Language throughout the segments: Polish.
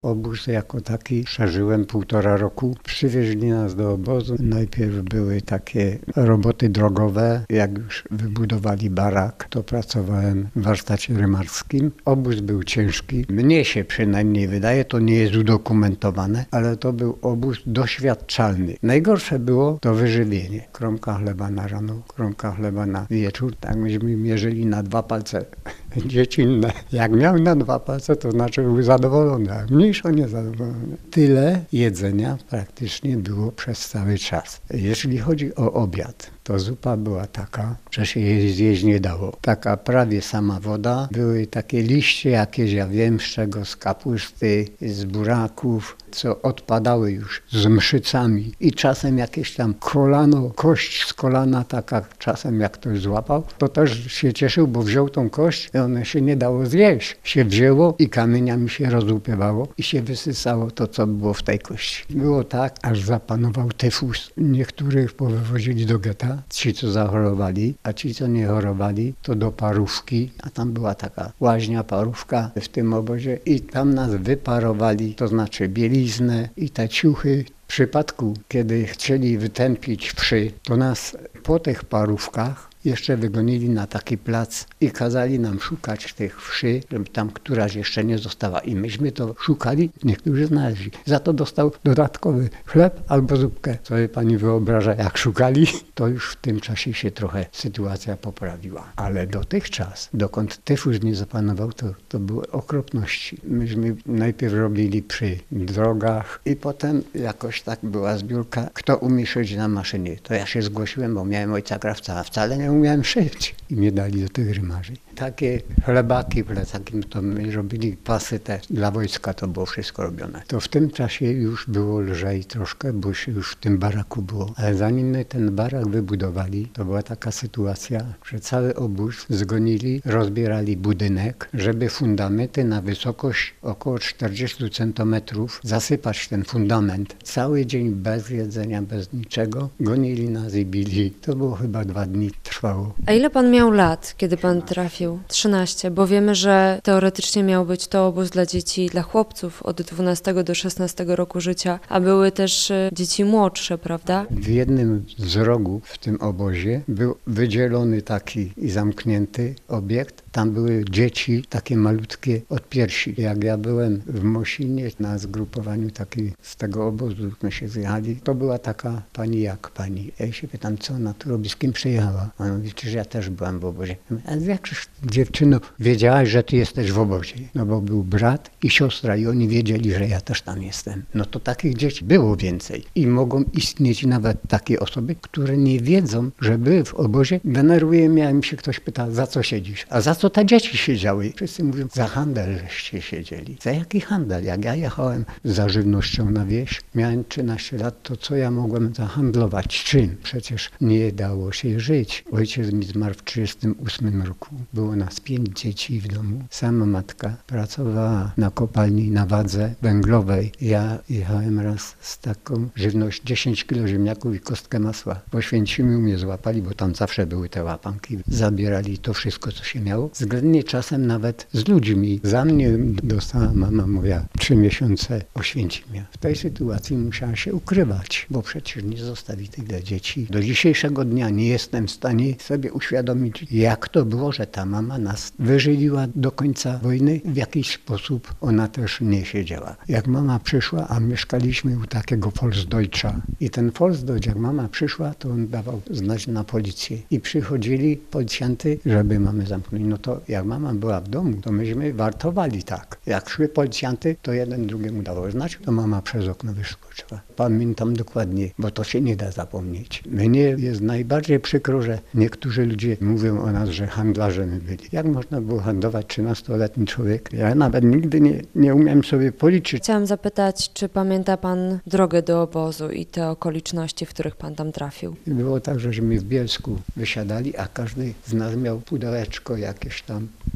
Obóz jako taki przeżyłem 1,5 roku. Przywieźli nas do obozu. Najpierw były takie roboty drogowe. Jak już wybudowali barak, to pracowałem w warsztacie rymarskim. Obóz był ciężki. Mnie się przynajmniej wydaje, to nie jest udokumentowane, ale to był obóz doświadczalny. Najgorsze było to wyżywienie. Kromka chleba na rano, kromka chleba na wieczór. Tak myśmy mierzyli na 2 palce dziecinne. Jak miał na 2 palce, to znaczy był zadowolony, a mniejszo niezadowolony. Tyle jedzenia praktycznie było przez cały czas. Jeśli chodzi o obiad, to zupa była taka, że się jej zjeść nie dało. Taka prawie sama woda. Były takie liście jakieś, ja wiem z czego, z kapusty, z buraków, co odpadały już z mszycami i czasem jakieś tam kolano, kość z kolana taka czasem jak ktoś złapał, to też się cieszył, bo wziął tą kość i one się nie dało zjeść. Się wzięło i kamieniami się rozłupywało i się wysysało to, co było w tej kości. Było tak, aż zapanował tyfus. Niektórych powywozili do getta, ci co zachorowali, a ci co nie chorowali, to do parówki, a tam była taka łaźnia, parówka w tym obozie i tam nas wyparowali, to znaczy bieliznę i te ciuchy. W przypadku, kiedy chcieli wytępić wszy, to nas po tych parówkach jeszcze wygonili na taki plac i kazali nam szukać tych wszy, żeby tam któraś jeszcze nie została. I myśmy to szukali, niektórzy znaleźli. Za to dostał dodatkowy chleb albo zupkę. Sobie pani wyobraża, jak szukali, to już w tym czasie się trochę sytuacja poprawiła. Ale dotychczas, dokąd tyfus nie zapanował, to były okropności. Myśmy najpierw robili przy drogach i potem jakoś tak była zbiórka, kto umie szyć na maszynie. To ja się zgłosiłem, bo miałem ojca krawca, a wcale nie umiałem szyć. I mnie dali do tych rymarzy. Takie chlebaki plecakiem to my robili, pasy też. Dla wojska to było wszystko robione. To w tym czasie już było lżej troszkę, bo się już w tym baraku było. Ale zanim my ten barak wybudowali, to była taka sytuacja, że cały obóz zgonili, rozbierali budynek, żeby fundamenty na wysokość około 40 centymetrów zasypać ten fundament. Cały dzień bez jedzenia, bez niczego. Gonili nas i bili. To było chyba 2 dni trwało. A ile pan miał lat, kiedy pan trafił? 13, bo wiemy, że teoretycznie miał być to obóz dla dzieci, dla chłopców od 12 do 16 roku życia, a były też dzieci młodsze, prawda? W jednym z rogów w tym obozie był wydzielony taki i zamknięty obiekt. Tam były dzieci takie malutkie od piersi. Jak ja byłem w Mosinie na zgrupowaniu takiej z tego obozu, my się zjechali, to była taka pani jak pani. Ja się pytam, co ona tu robi, z kim przyjechała? Ona mówi, że ja też byłam w obozie. A jakżeż dziewczyno wiedziałaś, że ty jesteś w obozie? No bo był brat i siostra i oni wiedzieli, że ja też tam jestem. No to takich dzieci było więcej. I mogą istnieć nawet takie osoby, które nie wiedzą, że były w obozie. Denerwuje mnie, jak mi się ktoś pyta, za co siedzisz? A za co te dzieci siedziały? Wszyscy mówią, za handel żeście siedzieli. Za jaki handel? Jak ja jechałem za żywnością na wieś, miałem 13 lat, to co ja mogłem zahandlować? Czym? Przecież nie dało się żyć. Ojciec mi zmarł w 1938 roku. Było nas 5 dzieci w domu. Sama matka pracowała na kopalni na wadze węglowej. Ja jechałem raz z taką żywność, 10 kilo ziemniaków i kostkę masła. W Oświęcimiu mnie złapali, bo tam zawsze były te łapanki. Zabierali to wszystko, co się miało. Względnie czasem nawet z ludźmi. Za mnie dostała mama moja 3 miesiące Oświęcimia. W tej sytuacji musiała się ukrywać, bo przecież nie zostawi tyle dzieci. Do dzisiejszego dnia nie jestem w stanie sobie uświadomić, jak to było, że ta mama nas wyżywiła do końca wojny. W jakiś sposób ona też nie siedziała. Jak mama przyszła, a mieszkaliśmy u takiego Volksdeutscha i ten Volksdeutsch, jak mama przyszła, to on dawał znać na policję. I przychodzili policjanty, żeby mamę zamknąć. No to jak mama była w domu, to myśmy wartowali tak. Jak szły policjanty, to jeden drugiemu dawał znać, to mama przez okno wyskoczyła. Pamiętam dokładnie, bo to się nie da zapomnieć. Mnie jest najbardziej przykro, że niektórzy ludzie mówią o nas, że handlarze my byli. Jak można było handlować 13-letni człowiek? Ja nawet nigdy nie umiałem sobie policzyć. Chciałam zapytać, czy pamięta pan drogę do obozu i te okoliczności, w których pan tam trafił? Było tak, żeśmy w Bielsku wysiadali, a każdy z nas miał pudełeczko jakieś tam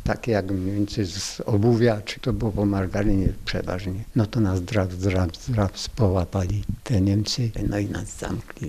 takie jak mniej więcej z obuwia, czy to było po margarynie przeważnie. No to nas draps połapali te Niemcy, no i nas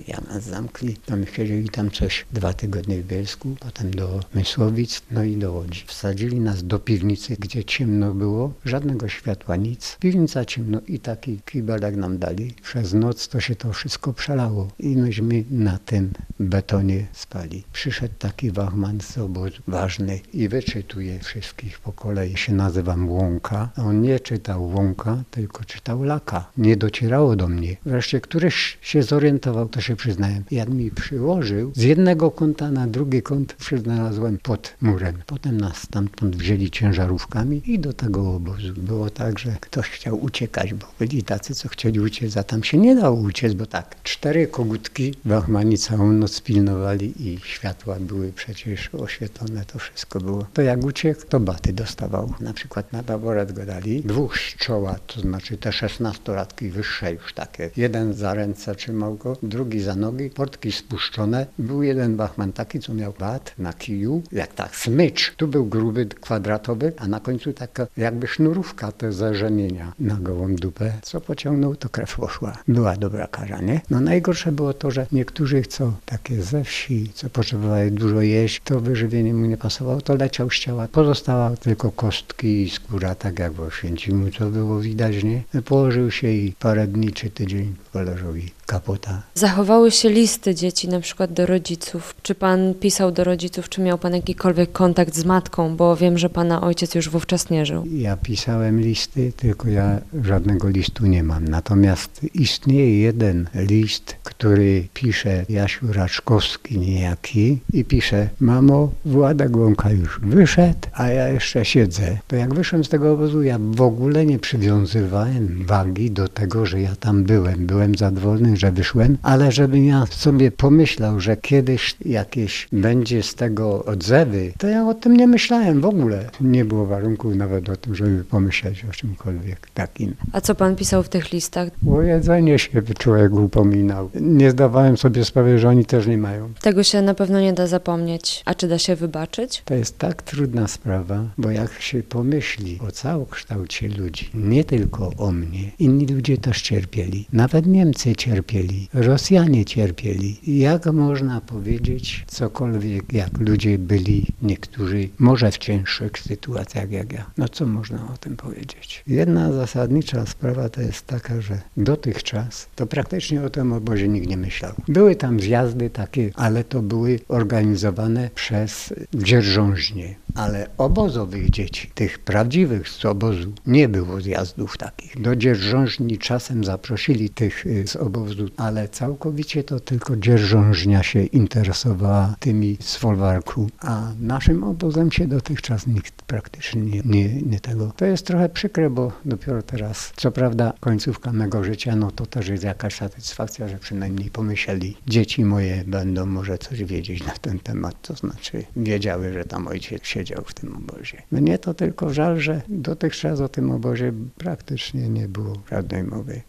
zamkli. Tam siedzieli tam coś 2 tygodnie w Bielsku, potem do Mysłowic, no i do Łodzi. Wsadzili nas do piwnicy, gdzie ciemno było, żadnego światła, nic. Piwnica ciemno i taki kibelek nam dali. Przez noc to się to wszystko przelało i myśmy na tym betonie spali. Przyszedł taki wachman z obozu, ważny, i wyczytuje wszystkich po kolei. Się nazywam Łąka. On nie czytał Łąka, tylko czytał Laka. Nie docierało do mnie. Wreszcie któryś się zorientował, to się przyznałem. Jak mi przyłożył z jednego kąta na drugi kąt, znalazłem pod murem. Potem nas stamtąd wzięli ciężarówkami i do tego obozu. Było tak, że ktoś chciał uciekać, bo byli tacy, co chcieli uciec, a tam się nie dało uciec, bo tak, 4 kogutki wachmani całą noc pilnowali i światła były przecież oświetlone, to wszystko było. To jak uciekł, to baty dostawał. Na przykład na taboret go dali, 2 z czoła, to znaczy te 16-latki wyższe już takie. Jeden za ręce trzymał go, drugi za nogi, portki spuszczone. Był jeden wachman taki, co miał bat na kiju, jak tak smycz. Tu był gruby, kwadratowy, a na końcu taka jakby sznurówka te ze rzemienia na gołą dupę. Co pociągnął, to krew poszła. Była dobra kara, nie? No najgorsze było to, że niektórzy, co takie ze wsi, co potrzebowali dużo jeść, to wyżywienie mu nie pasowało, to leciał z ciała. Pozostała tylko kostki i skóra, tak jak w Oświęcimiu, co było widać, nie? Położył się i parę dni czy tydzień poleżał i kapota. Zachowały się listy dzieci na przykład do rodziców. Czy pan pisał do rodziców, czy miał pan jakikolwiek kontakt z matką, bo wiem, że pana ojciec już wówczas nie żył. Ja pisałem listy, tylko ja żadnego listu nie mam. Natomiast istnieje jeden list, który pisze Jasiu Raczkowski niejaki i pisze: mamo, Władek Łąka już wyszedł, a ja jeszcze siedzę. To jak wyszłem z tego obozu, ja w ogóle nie przywiązywałem wagi do tego, że ja tam byłem. Byłem zadowolony, że wyszłem, ale żebym ja sobie pomyślał, że kiedyś jakieś będzie z tego odzewy, to ja o tym nie myślałem w ogóle. Nie było warunków nawet o tym, żeby pomyśleć o czymkolwiek takim. A co pan pisał w tych listach? O jedzenie się człowiek upominał. Nie zdawałem sobie sprawy, że oni też nie mają. Tego się na pewno nie da zapomnieć. A czy da się wybaczyć? To jest tak trudna sprawa, bo jak się pomyśli o całokształcie ludzi, nie tylko o mnie, inni ludzie też cierpieli. Nawet Niemcy cierpieli, Rosjanie cierpieli. Jak można powiedzieć cokolwiek, jak ludzie byli niektórzy, może w cięższych sytuacjach jak ja. No co można o tym powiedzieć? Jedna zasadnicza sprawa to jest taka, że dotychczas to praktycznie o tym obozie nikt nie myślał. Były tam zjazdy takie, ale to były organizowane przez dzierżążnie. Ale obozowych dzieci, tych prawdziwych z obozu, nie było zjazdów takich. Do dzierżążni czasem zaprosili tych z obozu, ale całkowicie to tylko dzierżążnia się interesowała tymi z folwarku, a naszym obozem się dotychczas nikt praktycznie nie tego. To jest trochę przykre, bo dopiero teraz, co prawda końcówka mego życia, no to też jest jakaś satysfakcja, że przynajmniej pomyśleli, dzieci moje będą może coś wiedzieć na ten temat, to znaczy wiedziały, że tam ojciec siedział w tym obozie. Mnie to tylko żal, że dotychczas o tym obozie praktycznie nie było żadnej mowy.